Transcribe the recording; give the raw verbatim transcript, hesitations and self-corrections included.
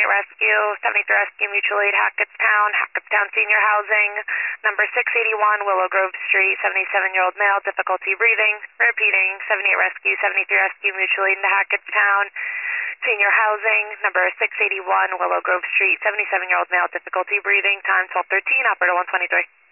seventy-eight Rescue, seventy-three Rescue Mutual Aid, Hackettstown, Hackettstown Senior Housing, number six eighty-one Willow Grove Street, seventy-seven-year-old male, difficulty breathing. Repeating, seventy-eight Rescue, seventy-three Rescue Mutual Aid into Hackettstown Senior Housing, number six eighty-one Willow Grove Street, seventy-seven-year-old male, difficulty breathing, time twelve thirteen, operator one twenty-three.